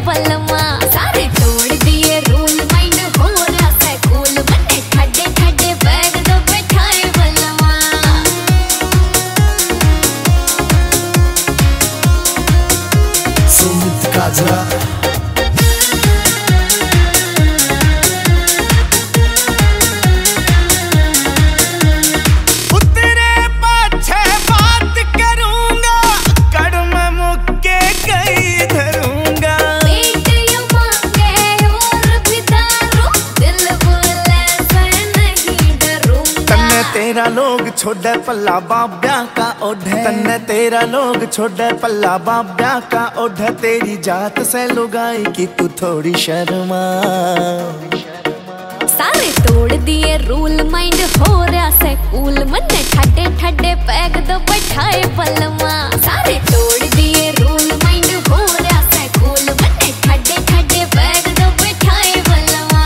बलमा। सारे तोड़ दिए रूल माइंड हो रहा है कूल, मन्ने ठड्डे ठड्डे बैग दो बैठाए बलमा। सुमित काजरा तेरा लोग छोड़े पल्ला बाब्या का ओढ़े, तन्ने तेरा लोग छोड़े पल्ला बाब्या का ओढ़े। तेरी जात से लुगाई की तू थोड़ी शर्मा। सारे तोड़ दिए रूल माइंड हो रहा से कूल, मन्ने ठड्डे ठड्डे पैग दो बैठाए बलमा। सारे तोड़ दिए रूल माइंड हो रहा से कूल, मन्ने ठड्डे ठड्डे पैग दो बैठाए बलमा।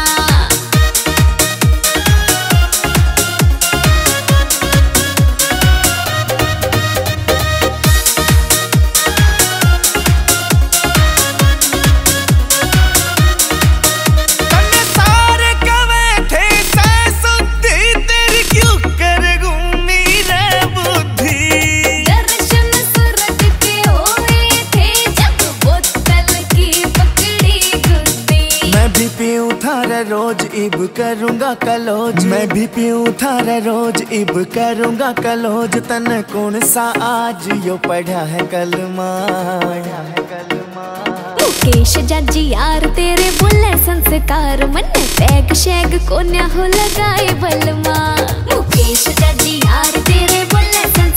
रोज इब करूंगा कलोज, मैं भी पीऊं थारा रोज इब करूंगा कलोज। तन कौन सा आज यो पढ़ा है कलमा। मुकेश जजी यार तेरे बोले संस्कार, मन्ने पैग शैग को न्या हो लगाए बलमा। मुकेश जजी यार तेरे बोले